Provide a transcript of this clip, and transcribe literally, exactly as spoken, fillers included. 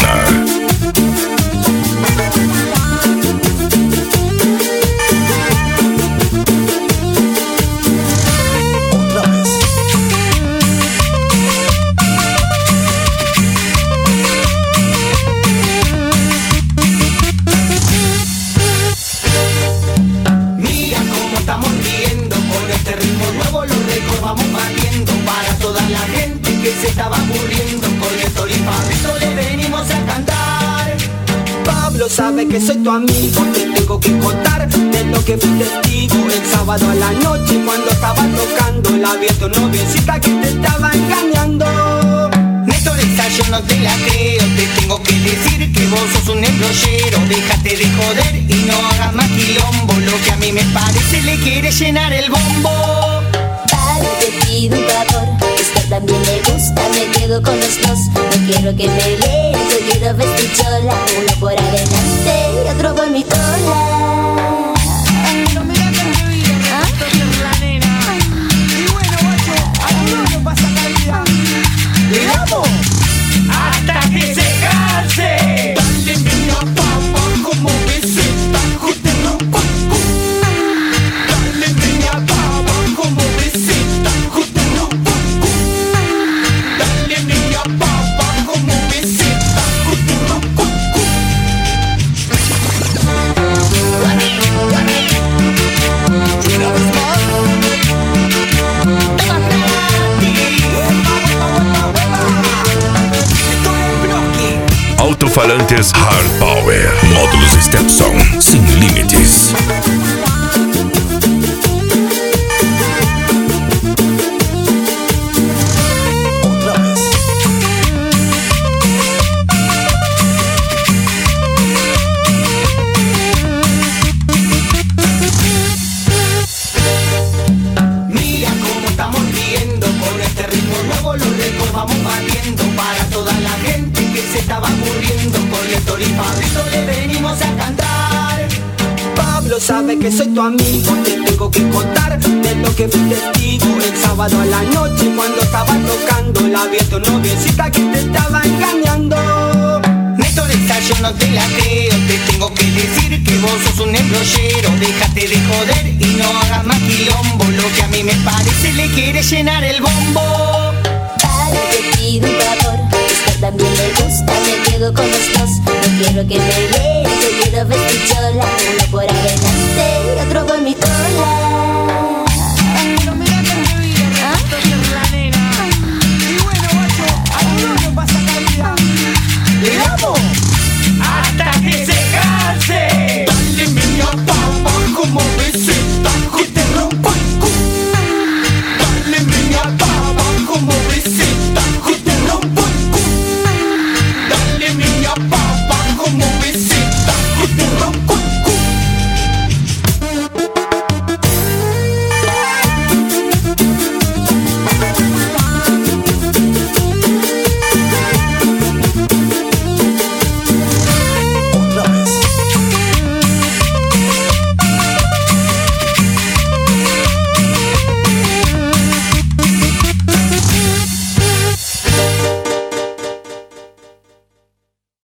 Star. Se estaba muriendo con esto y Pablito le venimos a cantar. Pablo sabe que soy tu amigo, te tengo que contar de lo que fui testigo el sábado a la noche cuando estaba tocando. La vi a tu noviecita que te estaba engañando. Néstor, esa yo no te la creo, te tengo que decir que vos sos un embrollero. Déjate de joder y no hagas más quilombo. Lo que a mí me parece le quiere llenar el bombo. Padre, te pido un favor, esto también me gusta, me quedo con los dos. No quiero que me leas, yo quiero vestir chola. Uno por adelante y otro por mi cola. No me da que bien, esto es la nena. Y bueno, guacho, algunos no pasa calidad. ¡Le damos! ¡Hasta que se canse! Dale, mira, papá, como beseta, jotero, cuacu. Dale, mira, papá, como beseta, jotero, cuacu. Dale, mira, papá, como beseta, jotero, cuacu. Una vez más. Toma gratis. Esto es bloque. Altofalantes Hard Power. Módulos Stepson sin límites. Otra vez. Mira cómo estamos riendo con este ritmo nuevo, los récords vamos batiendo para toda la gente que se estaba muriendo. Con Néstor y Pablito le venimos a cantar. Pablo sabe que soy tu amigo, te tengo que contar de lo que fui testigo el sábado a la noche cuando estaba tocando. La vi a tu noviecita que te estaba engañando. Néstor, esa yo no te la creo, te tengo que decir que vos sos un embrollero. Déjate de joder y no hagas más quilombo. Lo que a mí me parece le quiere llenar el bombo. Padre, te pido un favor, esto también me gusta, me quedo con los dos. No quiero que me leas, yo quiero vestir chola. Uno por adelante